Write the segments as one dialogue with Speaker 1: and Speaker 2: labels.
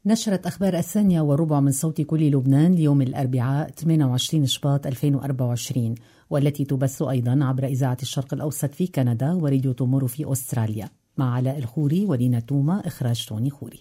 Speaker 1: نشرت أخبار 2:15 من صوت كل لبنان اليوم الأربعاء 28 شباط 2024، والتي تبث أيضا عبر إذاعة الشرق الأوسط في كندا وراديو تومورو في أستراليا، مع علاء الخوري ولينا توما، إخراج توني خوري.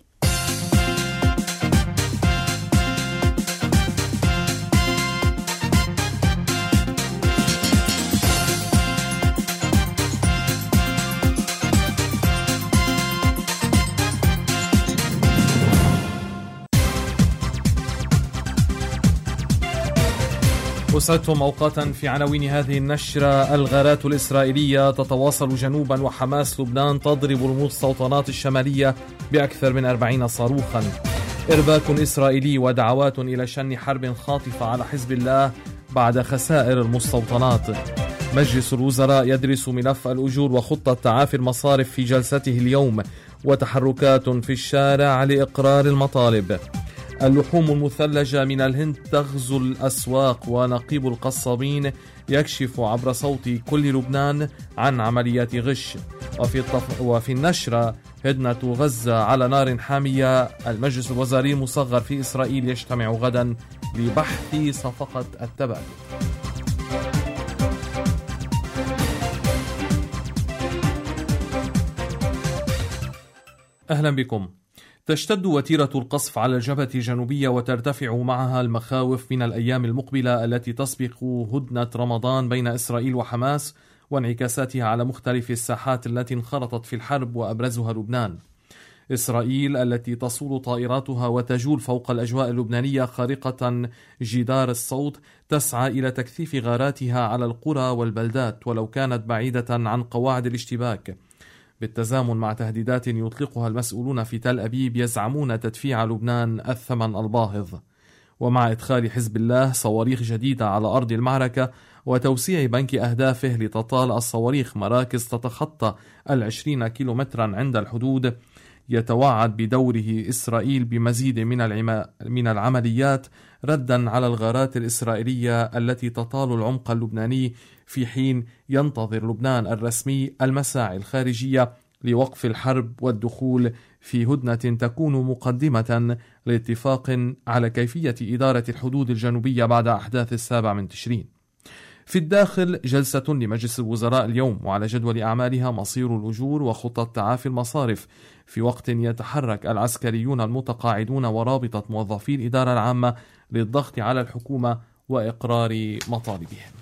Speaker 2: أسعدتم أوقاتا في عناوين هذه النشرة. الغارات الإسرائيلية تتواصل جنوبا، وحماس لبنان تضرب المستوطنات الشمالية بأكثر من 40 صاروخا. إرباك إسرائيلي ودعوات إلى شن حرب خاطفة على حزب الله بعد خسائر المستوطنات. مجلس الوزراء يدرس ملف الأجور وخطة تعافي المصارف في جلسته اليوم، وتحركات في الشارع لإقرار المطالب. اللحوم المثلجة من الهند تغزو الأسواق، ونقيب القصابين يكشف عبر صوت كل لبنان عن عمليات غش. وفي النشرة هدنة غزة على نار حامية. المجلس الوزاري المصغر في إسرائيل يجتمع غدا لبحث صفقة التبادل. أهلا بكم. تشتد وتيرة القصف على الجبهة الجنوبية، وترتفع معها المخاوف من الأيام المقبلة التي تسبق هدنة رمضان بين إسرائيل وحماس، وانعكاساتها على مختلف الساحات التي انخرطت في الحرب، وأبرزها لبنان. إسرائيل التي تصول طائراتها وتجول فوق الأجواء اللبنانية خارقة جدار الصوت تسعى إلى تكثيف غاراتها على القرى والبلدات ولو كانت بعيدة عن قواعد الاشتباك، بالتزامن مع تهديدات يطلقها المسؤولون في تل أبيب يزعمون تدفيع لبنان الثمن الباهظ. ومع إدخال حزب الله صواريخ جديدة على أرض المعركة وتوسيع بنك أهدافه لتطال الصواريخ مراكز تتخطى 20 كيلومترا عند الحدود، يتوعد بدوره إسرائيل بمزيد من العمليات ردا على الغارات الإسرائيلية التي تطال العمق اللبناني، في حين ينتظر لبنان الرسمي المساعي الخارجية لوقف الحرب والدخول في هدنة تكون مقدمة لاتفاق على كيفية إدارة الحدود الجنوبية بعد أحداث 7 تشرين. في الداخل جلسة لمجلس الوزراء اليوم، وعلى جدول أعمالها مصير الأجور وخطة تعافي المصارف، في وقت يتحرك العسكريون المتقاعدون ورابطة موظفي الإدارة العامة للضغط على الحكومة وإقرار مطالبهم.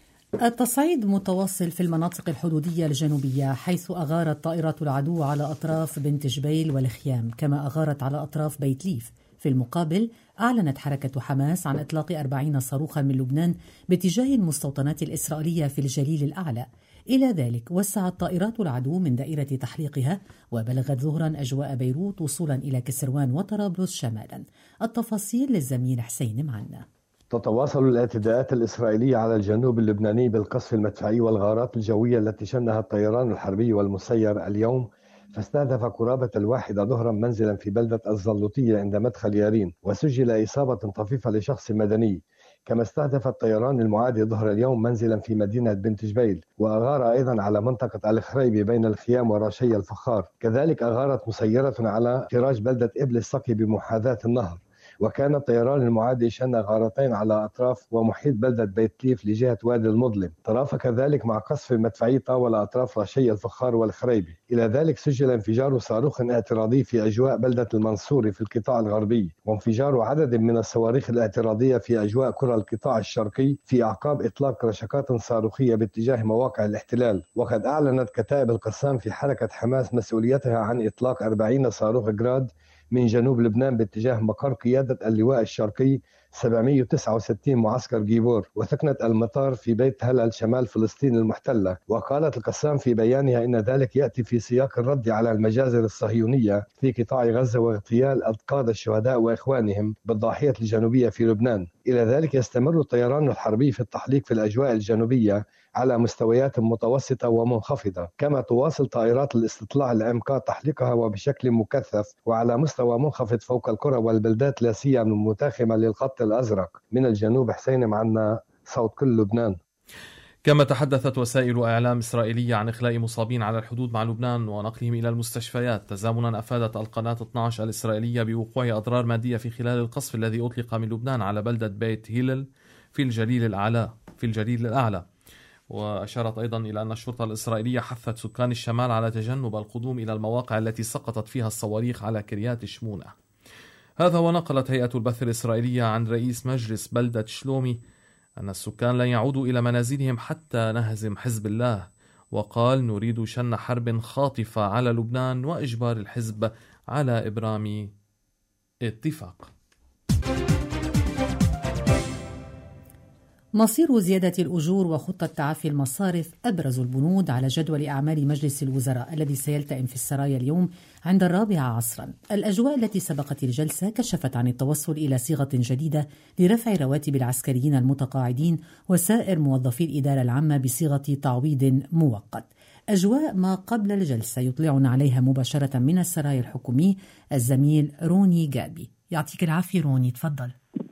Speaker 1: التصعيد متواصل في المناطق الحدودية الجنوبية، حيث أغارت طائرات العدو على أطراف بنت جبيل والخيام، كما أغارت على أطراف بيت ليف. في المقابل أعلنت حركة حماس عن إطلاق 40 صاروخا من لبنان باتجاه المستوطنات الإسرائيلية في الجليل الأعلى. إلى ذلك وسعت طائرات العدو من دائرة تحليقها وبلغت ظهرا أجواء بيروت وصولا إلى كسروان وطرابلس شمالا. التفاصيل للزميل حسين معنا.
Speaker 3: تتواصل الاعتداءات الإسرائيلية على الجنوب اللبناني بالقصف المدفعي والغارات الجوية التي شنها الطيران الحربي والمسير اليوم، فاستهدف قرابة 1 ظهرا منزلا في بلدة الزلوطية عند مدخل يارين، وسجل إصابة طفيفة لشخص مدني. كما استهدف الطيران المعادي ظهر اليوم منزلا في مدينة بنت جبيل، وأغار أيضا على منطقة الخريبي بين الخيام وراشي الفخار. كذلك أغارت مسيرة على خراج بلدة إبل السقي بمحاذاة النهر. وكان الطيران المعادي شن غارتين على أطراف ومحيط بلدة بيت ليف لجهة وادي المظلم. ترافق كذلك مع قصف مدفعي طاول أطراف راشي الفخار والخريبي. إلى ذلك سجل انفجار صاروخ اعتراضي في أجواء بلدة المنصوري في القطاع الغربي، وانفجار عدد من الصواريخ الاعتراضية في أجواء قرى القطاع الشرقي في أعقاب إطلاق رشقات صاروخية باتجاه مواقع الاحتلال. وقد أعلنت كتائب القسام في حركة حماس مسؤوليتها عن إطلاق 40 صاروخ جراد من جنوب لبنان باتجاه مقر قيادة اللواء الشرقي 769 معسكر جيبور وثكنة المطار في بيت هلال شمال فلسطين المحتلة. وقالت القسام في بيانها إن ذلك يأتي في سياق الرد على المجازر الصهيونية في قطاع غزة واغتيال أنقاذ الشهداء وإخوانهم بالضاحية الجنوبية في لبنان. إلى ذلك يستمر الطيران الحربي في التحليق في الأجواء الجنوبية على مستويات متوسطة ومنخفضة، كما تواصل طائرات الاستطلاع العمقاء تحليقها وبشكل مكثف وعلى مستوى منخفض فوق القرى والبلدات لا سيما المتاخمة للخط الأزرق. من الجنوب حسين معنا، صوت كل لبنان.
Speaker 2: كما تحدثت وسائل إعلام إسرائيلية عن إخلاء مصابين على الحدود مع لبنان ونقلهم إلى المستشفيات. تزامنا أفادت القناة 12 الإسرائيلية بوقوع أضرار مادية في خلال القصف الذي أطلق من لبنان على بلدة بيت هيلل في الجليل الأعلى. وأشارت أيضا إلى أن الشرطة الإسرائيلية حثت سكان الشمال على تجنب القدوم إلى المواقع التي سقطت فيها الصواريخ على كريات شمونة. هذا ونقلت هيئة البث الإسرائيلية عن رئيس مجلس بلدة شلومي أن السكان لن يعودوا إلى منازلهم حتى نهزم حزب الله، وقال: نريد شن حرب خاطفة على لبنان وإجبار الحزب على إبرام اتفاق.
Speaker 1: مصير زيادة الأجور وخطة تعافي المصارف أبرز البنود على جدول أعمال مجلس الوزراء الذي سيلتئم في السرايا اليوم عند 4 عصرا. الأجواء التي سبقت الجلسة كشفت عن التوصل إلى صيغة جديدة لرفع رواتب العسكريين المتقاعدين وسائر موظفي الإدارة العامة بصيغة تعويض مؤقت. أجواء ما قبل الجلسة يطلعنا عليها مباشرة من السرايا الحكومي الزميل روني جابي. يعطيك العافية روني، تفضل.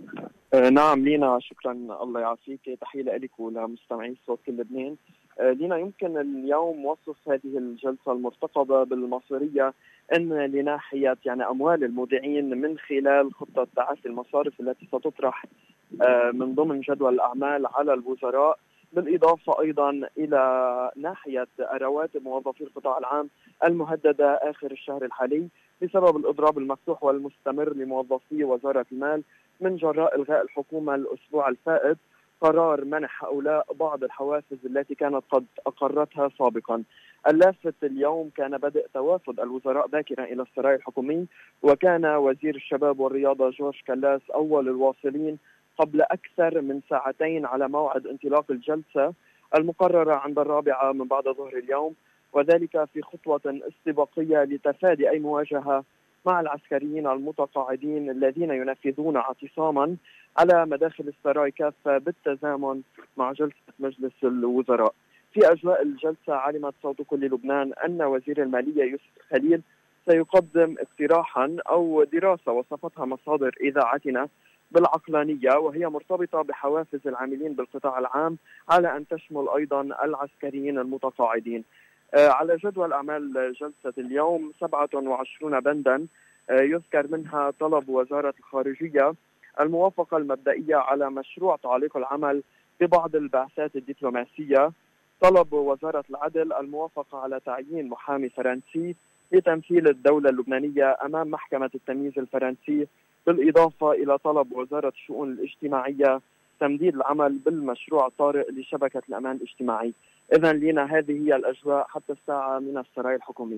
Speaker 4: نعم لينا، شكرا، الله يعافيك. تحية لك ولمستمعي صوت كل لبنان. لينا، يمكن اليوم وصف هذه الجلسة المرتقبة بالمصيرية أن لناحية أموال المودعين من خلال خطة تعافي المصارف التي ستطرح من ضمن جدول الأعمال على الوزراء، بالإضافة أيضا إلى ناحية رواتب موظفي القطاع العام المهددة آخر الشهر الحالي بسبب الإضراب المفتوح والمستمر لموظفي وزارة المال من جراء إلغاء الحكومة الأسبوع الفائت قرار منح هؤلاء بعض الحوافز التي كانت قد أقرتها سابقا. اللافت اليوم كان بدء توافد الوزراء باكرا إلى السراي الحكومي، وكان وزير الشباب والرياضة جورج كلاس أول الواصلين قبل أكثر من ساعتين على موعد انطلاق الجلسة المقررة عند 4 من بعد ظهر اليوم، وذلك في خطوة استباقية لتفادي أي مواجهة مع العسكريين المتقاعدين الذين ينفذون اعتصاما على مداخل السراي كافة بالتزامن مع جلسة مجلس الوزراء. في أجواء الجلسة علمت صوت كل لبنان أن وزير المالية يوسف خليل سيقدم اقتراحا أو دراسة وصفتها مصادر إذاعتنا بالعقلانية، وهي مرتبطة بحوافز العاملين بالقطاع العام على أن تشمل أيضا العسكريين المتقاعدين. على جدول أعمال جلسة اليوم 27 بندا، يذكر منها طلب وزارة الخارجية الموافقة المبدئية على مشروع تعليق العمل ببعض البعثات الدبلوماسية، طلب وزارة العدل الموافقة على تعيين محامي فرنسي لتمثيل الدولة اللبنانية أمام محكمة التمييز الفرنسي، بالإضافة إلى طلب وزارة الشؤون الاجتماعية تمديد العمل بالمشروع الطارئ لشبكة الأمان الاجتماعي. إذن لنا هذه هي الأجواء حتى الساعة من السراي الحكومي.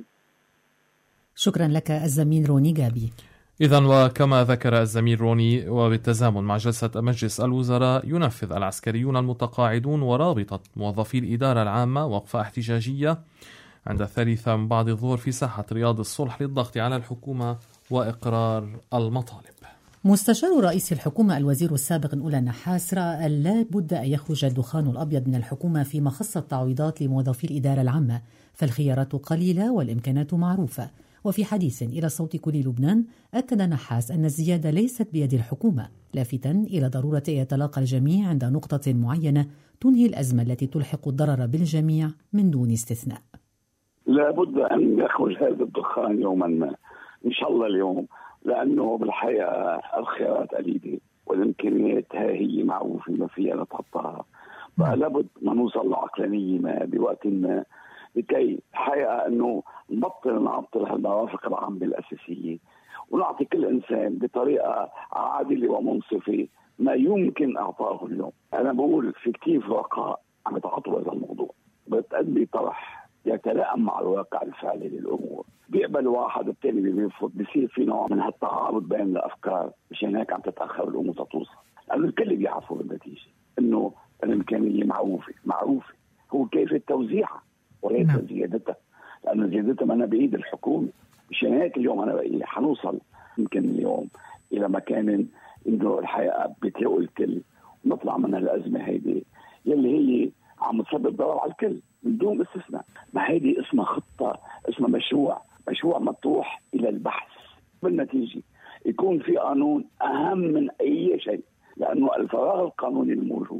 Speaker 1: شكرا لك الزميل روني جابي.
Speaker 2: إذن وكما ذكر الزميل روني، وبالتزامن مع جلسة مجلس الوزراء ينفذ العسكريون المتقاعدون ورابطة موظفي الإدارة العامة وقفة احتجاجية عند 3 من بعد الظهر في ساحة رياض الصلح للضغط على الحكومة وإقرار المطالب.
Speaker 1: مستشار رئيس الحكومة الوزير السابق نقول نحاس رأى أن لا بد أن يخرج الدخان الأبيض من الحكومة فيما خص التعويضات لموظفي الإدارة العامة، فالخيارات قليلة والإمكانات معروفة. وفي حديث إلى صوت كل لبنان أكد نحاس أن الزيادة ليست بيد الحكومة، لافتاً إلى ضرورة أن يتلاقى الجميع عند نقطة معينة تنهي الأزمة التي تلحق الضرر بالجميع من دون استثناء.
Speaker 5: لا بد أن يخرج هذا الدخان يوما ما، إن شاء الله اليوم، لأنه بالحقيقة الخيارات قليلة والإمكانيات هي معروفة ما فيها نتخطاها، فلابد ما نوصل لعقلانية ما بوقت ما لكي الحقيقة أنه نبطل نعطل هالمرافق العامة الأساسية ونعطي كل إنسان بطريقة عادلة ومنصفة ما يمكن أعطاه اليوم. أنا بقول في كتير فرقاء عم يتعاطوا هذا الموضوع، بتقدم طرح يتلائم مع الواقع الفعلي للأمور، بيقبل واحد الثاني بيرفض، بيصير في نوع من هالتعارض بين الأفكار، مشان هيك عم تتأخر الأمور تتوصل، لأنه الكل بيعرفوا بالنتيجة إنه الإمكانية معروفة، هو كيف توزيعها وليس زيادتها، لأن زيادتها ما أنا بإيد الحكومة. مشان هيك اليوم أنا بقول حنوصل يمكن اليوم إلى مكان إنه الحقيقة بتلاقوا الكل ونطلع من الأزمة هيدي يلي هي عم تسبب ضرر على الكل من دون استثناء. ما هيدي اسمها خطة، اسمها مشروع مطروح إلى البحث، بالنتيجة يكون في قانون أهم من أي شيء، لأنه الفراغ القانوني الموجود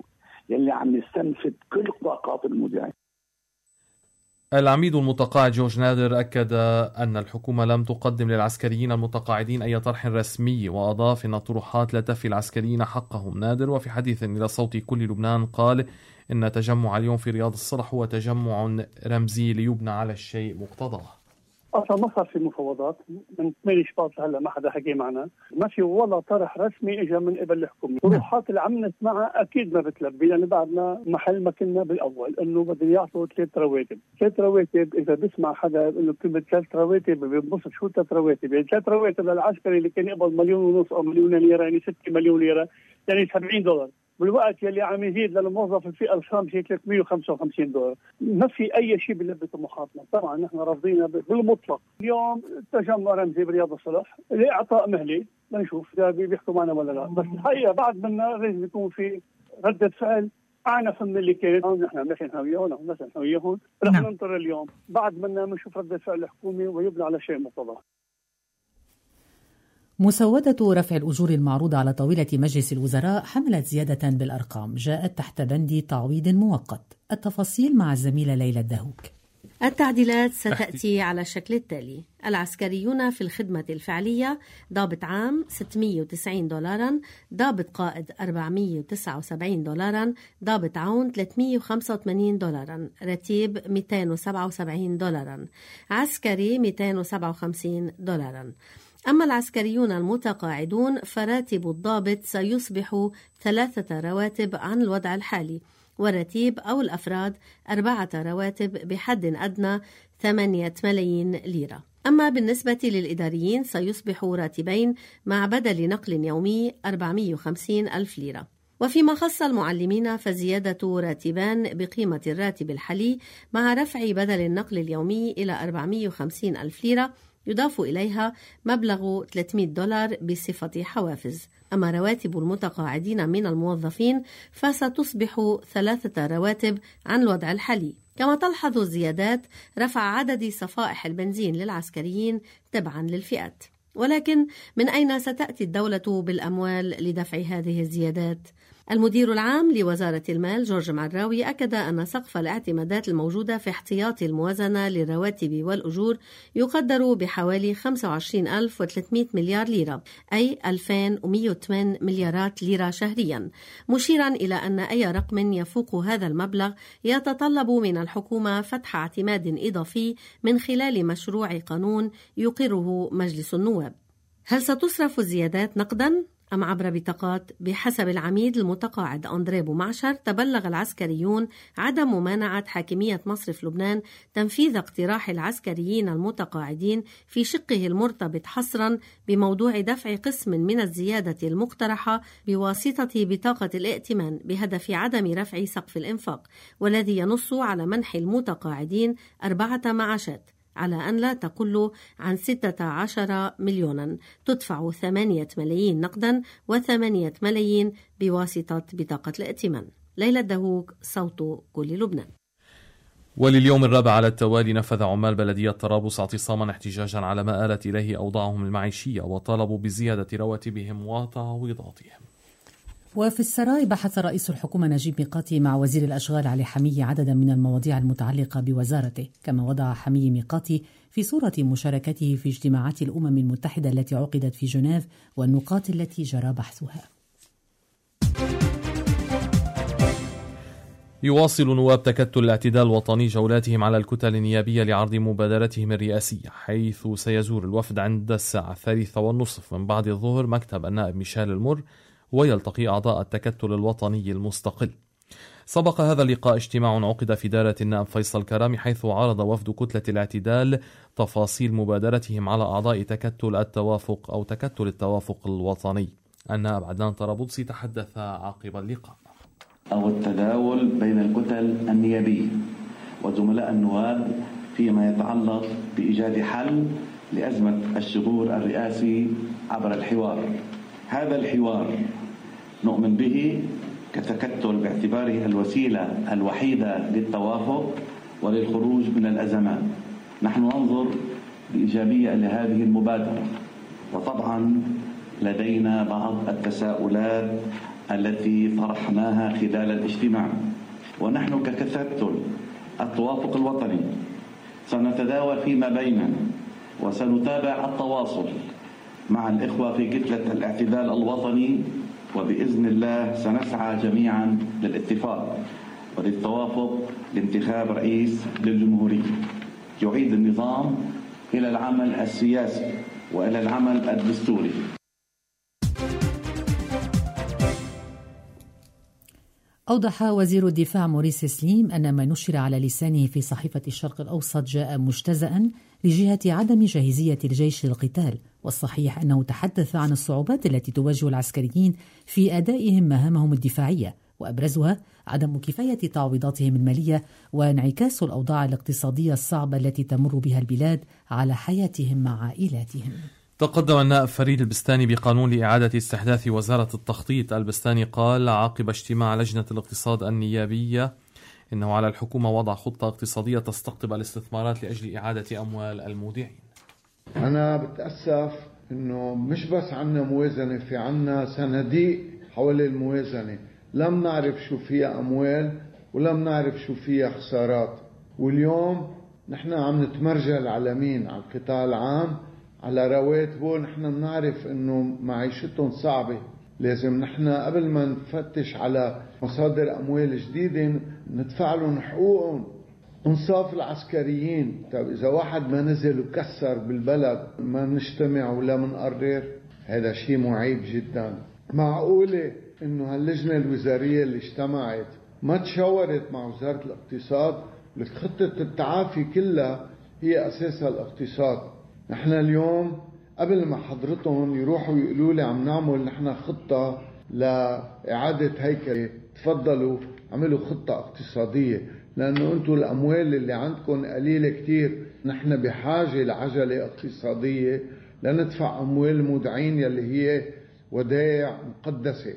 Speaker 5: يلي عم يستنفد كل طاقات المجاهدين.
Speaker 2: العميد المتقاعد جورج نادر أكد أن الحكومة لم تقدم للعسكريين المتقاعدين أي طرح رسمي، وأضاف أن الطروحات لا تفي العسكريين حقهم. نادر وفي حديث إلى صوت كل لبنان قال إن تجمع اليوم في رياض الصلح هو تجمع رمزي ليبنى على الشيء مقتضاه.
Speaker 6: اصلا ما صار في مفاوضات من 8 شباط هلا، ما حدا حكي معنا، ما في ولا طرح رسمي اجى من قبل الحكومه. الطروحات اللي عم نسمعها اكيد ما بتلبي، لان بعدنا محل ما كنا بالاول انه بدهم يعطوا 3 رواتب. 3 رواتب اذا بسمع حدا انه كلمه 3 رواتب بينبسط. شو 3 رواتب؟ يعني 3 رواتب للعسكري اللي كان يقبض 1.5 مليون او 1 مليون ليره، يعني 6 مليون ليره، يعني $70. بالوقت يلي عم يزيد للموظف الفئه الخامسه $355. ما في اي شيء بيلبي طموحاتنا. طبعا نحن رافضين بالمطلق. اليوم تجمع رمزي برياض الصلح لاعطاء مهله لنشوف اذا بيحكوا معنا ولا لا، بس الحقيقه بعد منا لازم يكون في رده فعل اعنف من اللي كانت. نحن مثلا هويون مثلا هويون رح ننطر اليوم بعد منا بنشوف رده فعل الحكومه ويبنى على شيء مقتضى.
Speaker 1: مسودة رفع الأجور المعروضة على طاولة مجلس الوزراء حملت زيادة بالأرقام جاءت تحت بند تعويض مؤقت. التفاصيل مع الزميلة ليلى الدهوك.
Speaker 7: التعديلات ستأتي على الشكل التالي: العسكريون في الخدمة الفعلية ضابط عام $690، ضابط قائد $479، ضابط عون $385، رتيب $277، عسكري $257. أما العسكريون المتقاعدون فراتب الضابط سيصبح 3 رواتب عن الوضع الحالي، والرتيب أو الأفراد 4 رواتب بحد أدنى 8 ملايين ليرة. أما بالنسبة للإداريين سيصبح راتبين مع بدل نقل يومي 450 ألف ليرة. وفيما خص المعلمين فزيادة راتبان بقيمة الراتب الحالي مع رفع بدل النقل اليومي إلى 450 ألف ليرة، يضاف إليها مبلغ $300 بصفة حوافز. أما رواتب المتقاعدين من الموظفين فستصبح 3 رواتب عن الوضع الحالي. كما تلحظ الزيادات رفع عدد صفائح البنزين للعسكريين تبعا للفئات. ولكن من أين ستأتي الدولة بالأموال لدفع هذه الزيادات؟ المدير العام لوزارة المال جورج معراوي أكد أن سقف الاعتمادات الموجودة في احتياطي الموازنة للرواتب والأجور يقدر بحوالي 25,300 مليار ليرة، أي 2,108 مليارات ليرة شهريا، مشيرا إلى أن أي رقم يفوق هذا المبلغ يتطلب من الحكومة فتح اعتماد إضافي من خلال مشروع قانون يقره مجلس النواب. هل ستصرف الزيادات نقدا أم عبر بطاقات؟ بحسب العميد المتقاعد أندريه بومعشر، تبلغ العسكريون عدم ممانعة حاكمية مصرف لبنان تنفيذ اقتراح العسكريين المتقاعدين في شقه المرتبط حصرا بموضوع دفع قسم من الزيادة المقترحة بواسطة بطاقة الائتمان بهدف عدم رفع سقف الإنفاق، والذي ينص على منح المتقاعدين 4 معاشات على أن لا تقل عن 16 مليونا، تدفع 8 ملايين نقدا و8 ملايين بواسطة بطاقة الائتمان. ليلى الدهوك، صوت كل لبنان.
Speaker 2: ولليوم الرابع على التوالي نفذ عمال بلدية طرابلس اعتصاما احتجاجا على ما آلت إليه أوضاعهم المعيشية، وطالبوا بزيادة رواتبهم وتعويضاتهم.
Speaker 1: وفي السراي بحث رئيس الحكومة نجيب ميقاتي مع وزير الأشغال علي حمية عددا من المواضيع المتعلقة بوزارته. كما وضع حمية ميقاتي في صورة مشاركته في اجتماعات الأمم المتحدة التي عقدت في جنيف والنقاط التي جرى بحثها.
Speaker 2: يواصل نواب تكتل الاعتدال الوطني جولاتهم على الكتل النيابية لعرض مبادرتهم الرئاسية، حيث سيزور الوفد عند الساعة 3:30 من بعد الظهر مكتب النائب ميشيل المر، ويلتقي أعضاء التكتل الوطني المستقل. سبق هذا اللقاء اجتماع عقد في دارة النائب فيصل كرامي، حيث عرض وفد كتلة الاعتدال تفاصيل مبادرتهم على أعضاء تكتل التوافق أو تكتل التوافق الوطني. النائب عدنان طرابلسي تحدث عقب اللقاء.
Speaker 8: أو التداول بين الكتل النيابية وزملاء النواب فيما يتعلق بإيجاد حل لأزمة الشغور الرئاسي عبر الحوار. هذا الحوار نؤمن به كتكتل باعتباره الوسيلة الوحيدة للتوافق وللخروج من الأزمات. نحن ننظر بإيجابية لهذه المبادرة، وطبعا لدينا بعض التساؤلات التي طرحناها خلال الاجتماع. ونحن ككتاتل التوافق الوطني سنتداول فيما بيننا وسنتابع التواصل مع الإخوة في كتلة الاعتدال الوطني، وبإذن الله سنسعى جميعا للاتفاق وللتوافق لانتخاب رئيس للجمهورية يعيد النظام إلى العمل السياسي وإلى العمل الدستوري.
Speaker 1: أوضح وزير الدفاع موريس سليم أن ما نشر على لسانه في صحيفة الشرق الأوسط جاء مجتزأ لجهة عدم جاهزية الجيش للقتال، والصحيح أنه تحدث عن الصعوبات التي تواجه العسكريين في أدائهم مهامهم الدفاعية، وأبرزها عدم كفاية تعويضاتهم المالية وانعكاس الأوضاع الاقتصادية الصعبة التي تمر بها البلاد على حياتهم مع عائلاتهم.
Speaker 2: تقدم النائب فريد البستاني بقانون لإعادة استحداث وزارة التخطيط. البستاني قال عقب اجتماع لجنة الاقتصاد النيابية إنه على الحكومة وضع خطة اقتصادية تستقطب الاستثمارات لأجل إعادة أموال المودعين.
Speaker 9: أنا بتأسف إنه مش بس عنا موازنة، في عنا صناديق حول الموازنة لم نعرف شو فيها أموال ولم نعرف شو فيها خسارات. واليوم نحن عم نتمرجل على مين؟ على القطاع العام، على رواتبه. نحن بنعرف إنه معيشتهم صعبة. لازم نحن قبل ما نفتش على مصادر أموال جديدة ندفع لهم حقوقهم. انصاف العسكريين. طيب إذا واحد ما نزل وكسر بالبلد ما نجتمع ولا منقرر؟ هذا شيء معيب جدا. معقولة إنه هاللجنة الوزارية اللي اجتمعت ما تشاورت مع وزارة الاقتصاد؟ لك خطة التعافي كلها هي أساسها الاقتصاد. نحن اليوم قبل ما حضرتهم يروحوا يقولوا لي عم نعمل نحن خطة لإعادة هيكلة، تفضلوا عملوا خطة اقتصادية، لأنه أنتم الأموال اللي عندكم قليلة كتير. نحن بحاجة لعجلة اقتصادية لندفع أموال المودعين يلي هي ودائع مقدسة.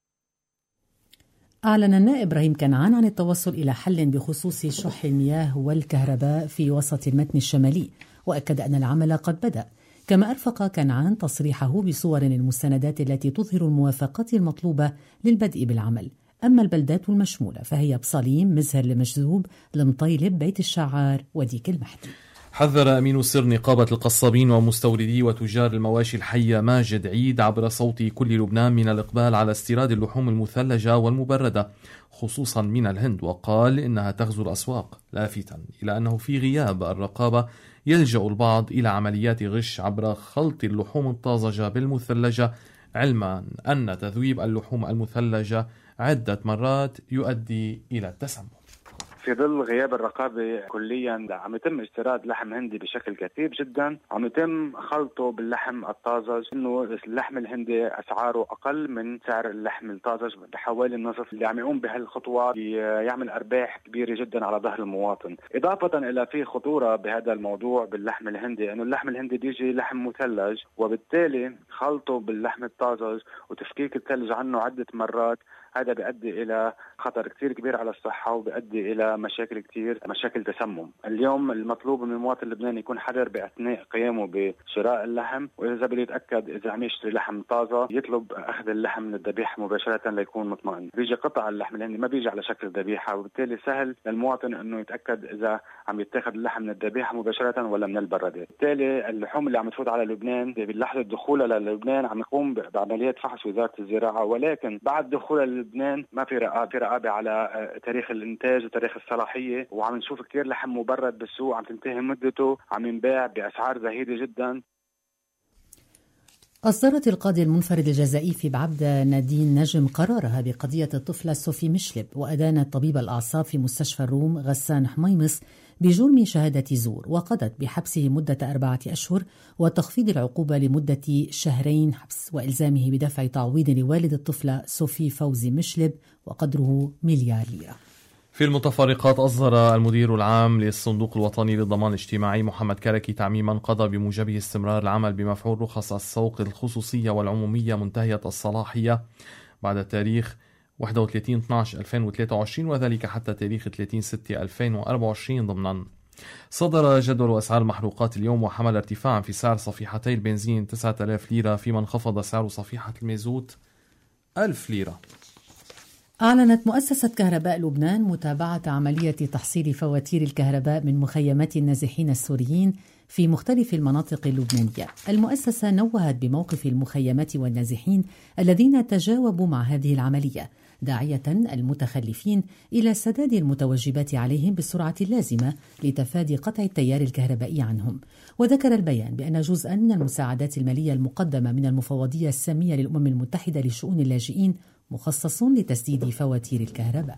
Speaker 1: أعلن النائب إبراهيم كنعان عن التوصل إلى حل بخصوص شح المياه والكهرباء في وسط المتن الشمالي، وأكد أن العمل قد بدأ. كما أرفق كنعان تصريحه بصور المستندات التي تظهر الموافقات المطلوبة للبدء بالعمل. أما البلدات المشمولة فهي بصليم، مزهر المجذوب، المطيلب، بيت الشعار وديك المحدي.
Speaker 2: حذر أمين سر نقابة القصابين ومستوردي وتجار المواشي الحية ماجد عيد عبر صوت كل لبنان من الإقبال على استيراد اللحوم المثلجة والمبردة خصوصا من الهند، وقال إنها تغزو الأسواق، لافتاً إلى أنه في غياب الرقابة يلجأ البعض إلى عمليات غش عبر خلط اللحوم الطازجة بالمثلجة، علما أن تذويب اللحوم المثلجة عدة مرات يؤدي إلى التسمم.
Speaker 10: في ظل غياب الرقابة كليا عم يتم استيراد لحم هندي بشكل كثير جدا، عم يتم خلطه باللحم الطازج، انه اللحم الهندي اسعاره اقل من سعر اللحم الطازج بحوالي النصف. اللي عم يقوم بهالخطوة يعمل ارباح كبيرة جدا على ظهر المواطن. اضافة الى في خطورة بهذا الموضوع باللحم الهندي، انه اللحم الهندي بيجي لحم مثلج، وبالتالي خلطه باللحم الطازج وتفكيك الثلج عنه عدة مرات هذا بيؤدي إلى خطر كتير كبير على الصحة وبيؤدي إلى مشاكل تسمم. اليوم المطلوب من المواطن اللبناني يكون حذر بأثناء قيامه بشراء اللحم، وإذا بده يتأكد إذا عم يشتري لحم طازة يطلب أخذ اللحم من الذبيحة مباشرة ليكون مطمئن. بيجي قطع اللحم الهندي ما بيجي على شكل ذبيحة، وبالتالي سهل للمواطن إنه يتأكد إذا عم يتاخذ اللحم من الذبيحة مباشرة ولا من البرادة. بالتالي اللحوم اللي عم تفوت على لبنان بلحظة دخولها للبنان عم يقوم بعمليات فحص وزارة الزراعة، ولكن بعد دخولها لبنان ما في رقابة على تاريخ الانتاج وتاريخ الصلاحية، وعم نشوف كتير لحم مبرد بالسوق عم تنتهي مدته، عم ينباع بأسعار زهيدة جدا.
Speaker 1: أصدرت القاضي المنفرد الجزائي في بعبدة نادين نجم قرارها بقضية الطفلة صوفي مشلب، وأدانت طبيب الأعصاب في مستشفى الروم غسان حميمص بجرم شهادة زور، وقضت بحبسه مدة 4 أشهر وتخفيض العقوبة لمدة 2 شهر حبس، وإلزامه بدفع تعويض لوالد الطفلة صوفي فوزي مشلب وقدره 1,000,000 ليرة.
Speaker 2: في المتفرقات أصدر المدير العام للصندوق الوطني للضمان الاجتماعي محمد كركي تعميما قضى بموجبه استمرار العمل بمفعول رخص السوق الخصوصية والعمومية منتهية الصلاحية بعد تاريخ 31/12/2023 وذلك حتى تاريخ 30/6/2024 ضمنا. صدر جدول أسعار المحروقات اليوم وحمل ارتفاعا في سعر صفيحتي البنزين 9000 ليرة، فيما انخفض سعر صفيحة المازوت 1000 ليرة.
Speaker 1: أعلنت مؤسسة كهرباء لبنان متابعة عملية تحصيل فواتير الكهرباء من مخيمات النازحين السوريين في مختلف المناطق اللبنانية. المؤسسة نوهت بموقف المخيمات والنازحين الذين تجاوبوا مع هذه العملية، داعية المتخلفين إلى سداد المتوجبات عليهم بالسرعة اللازمة لتفادي قطع التيار الكهربائي عنهم. وذكر البيان بأن جزءا من المساعدات المالية المقدمة من المفوضية السامية للأمم المتحدة لشؤون اللاجئين مخصص لتسديد فواتير الكهرباء.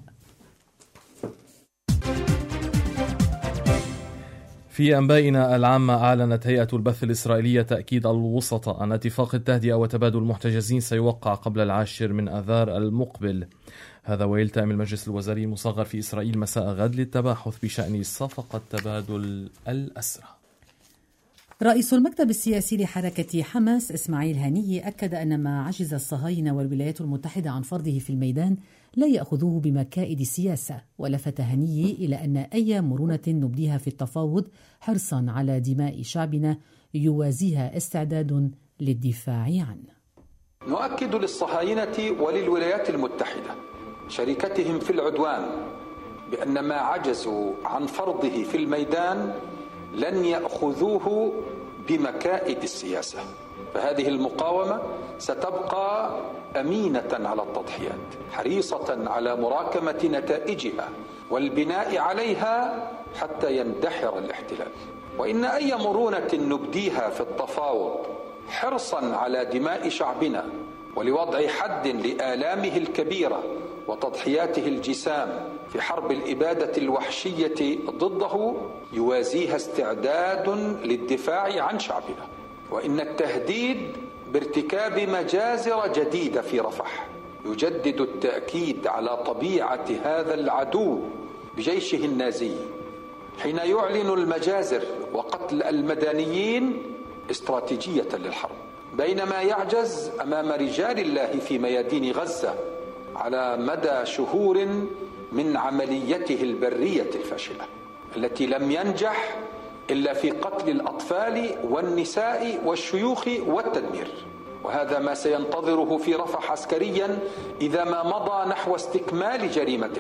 Speaker 2: في أنبائنا العامة، أعلنت هيئة البث الإسرائيلية تأكيد الوسطاء أن اتفاق التهدئة وتبادل المحتجزين سيوقع قبل 10 من آذار المقبل. هذا ويلتئم المجلس الوزاري المصغر في إسرائيل مساء غد للتباحث بشأن صفقة تبادل الأسرى.
Speaker 1: رئيس المكتب السياسي لحركة حماس إسماعيل هنية أكد أن ما عجز الصهاينة والولايات المتحدة عن فرضه في الميدان لا يأخذوه بمكائد السياسة. ولفت هنية إلى أن أي مرونة نبديها في التفاوض حرصا على دماء شعبنا يوازيها استعداد للدفاع عنه.
Speaker 11: نؤكد للصهاينة وللولايات المتحدة شركتهم في العدوان بأن ما عجزوا عن فرضه في الميدان لن يأخذوه بمكائد السياسة، فهذه المقاومة ستبقى أمينة على التضحيات، حريصة على مراكمة نتائجها والبناء عليها حتى يندحر الاحتلال. وإن أي مرونة نبديها في التفاوض حرصا على دماء شعبنا ولوضع حد لآلامه الكبيرة وتضحياته الجسام في حرب الإبادة الوحشية ضده يوازيها استعداد للدفاع عن شعبنا. وإن التهديد بارتكاب مجازر جديدة في رفح يجدد التأكيد على طبيعة هذا العدو بجيشه النازي حين يعلن المجازر وقتل المدنيين استراتيجية للحرب، بينما يعجز أمام رجال الله في ميادين غزة على مدى شهور من عمليته البرية الفاشلة التي لم ينجح إلا في قتل الأطفال والنساء والشيوخ والتدمير. وهذا ما سينتظره في رفح عسكريا إذا ما مضى نحو استكمال جريمته.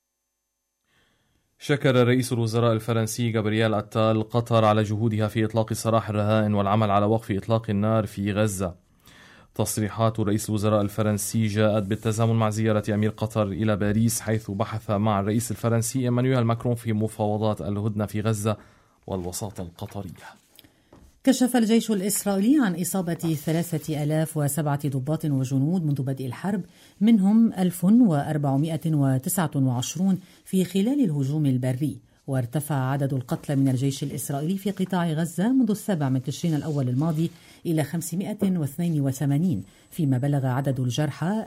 Speaker 2: شكر رئيس الوزراء الفرنسي جابرييل أتال قطر على جهودها في إطلاق سراح الرهائن والعمل على وقف إطلاق النار في غزة. تصريحات رئيس الوزراء الفرنسي جاءت بالتزامن مع زيارة أمير قطر إلى باريس، حيث بحث مع الرئيس الفرنسي إيمانويل ماكرون في مفاوضات الهدنة في غزة والوساطة القطرية.
Speaker 1: كشف الجيش الإسرائيلي عن إصابة 3007 ضباط وجنود منذ بدء الحرب، منهم 1429 في خلال الهجوم البري. وارتفع عدد القتلى من الجيش الإسرائيلي في قطاع غزة منذ 7 من تشرين الأول الماضي إلى 582، فيما بلغ عدد الجرحى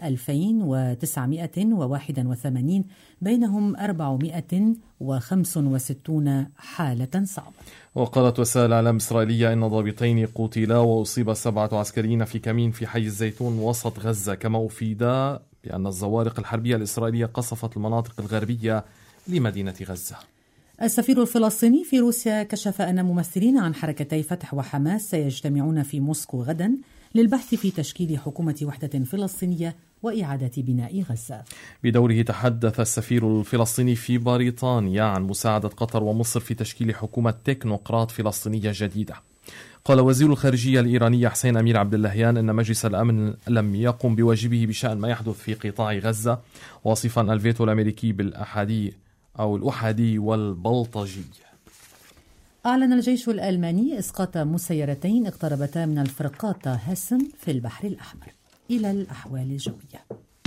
Speaker 1: 2981، بينهم 465 حالة صعبة.
Speaker 2: وقالت وسائل الإعلام الإسرائيلية إن ضابطين قتلا وأصيب 7 عسكريين في كمين في حي الزيتون وسط غزة. كما أفيد بأن الزوارق الحربية الإسرائيلية قصفت المناطق الغربية لمدينة غزة.
Speaker 1: السفير الفلسطيني في روسيا كشف أن ممثلين عن حركتي فتح وحماس سيجتمعون في موسكو غدا للبحث في تشكيل حكومة وحدة فلسطينية وإعادة بناء غزة.
Speaker 2: بدوره تحدث السفير الفلسطيني في بريطانيا عن مساعدة قطر ومصر في تشكيل حكومة تكنوقراط فلسطينية جديدة. قال وزير الخارجية الإيراني حسين أمير عبد اللهيان أن مجلس الأمن لم يقم بواجبه بشأن ما يحدث في قطاع غزة، واصفا الفيتو الأمريكي بالأحادي والبلطجي.
Speaker 1: أعلن الجيش الألماني إسقاط مسيرتين اقتربتا من الفرقاطة هاسن في البحر الأحمر. إلى الأحوال الجوية.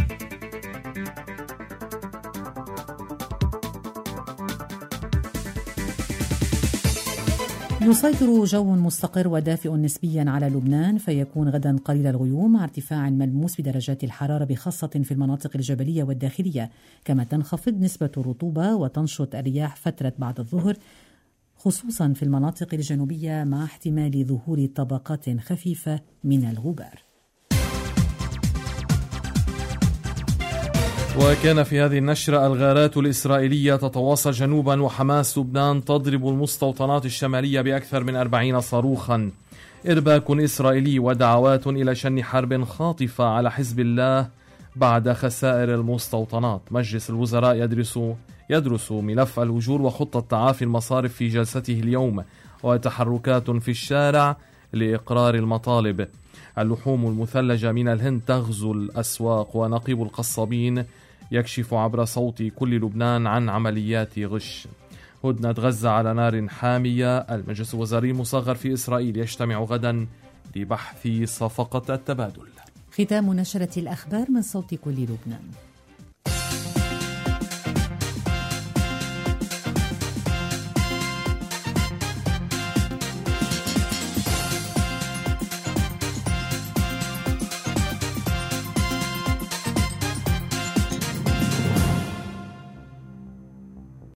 Speaker 1: يسيطر جو مستقر ودافئ نسبيا على لبنان، فيكون غدا قليل الغيوم مع ارتفاع ملموس بدرجات الحرارة بخاصة في المناطق الجبلية والداخلية، كما تنخفض نسبة الرطوبة وتنشط الرياح فترة بعد الظهر خصوصا في المناطق الجنوبية مع احتمال ظهور طبقات خفيفة من الغبار.
Speaker 2: وكان في هذه النشرة: الغارات الإسرائيلية تتواصل جنوبا وحماس لبنان تضرب المستوطنات الشمالية بأكثر من 40 صاروخا. إرباك إسرائيلي ودعوات إلى شن حرب خاطفة على حزب الله بعد خسائر المستوطنات. مجلس الوزراء يدرس ملف الأجور وخطة تعافي المصارف في جلسته اليوم، وتحركات في الشارع لإقرار المطالب. اللحوم المثلجة من الهند تغزو الأسواق، ونقيب القصابين يكشف عبر صوت كل لبنان عن عمليات غش. هدنة غزة على نار حامية. المجلس الوزاري المصغر في إسرائيل يجتمع غدا لبحث صفقة التبادل.
Speaker 1: ختام نشرة الأخبار من صوت كل لبنان.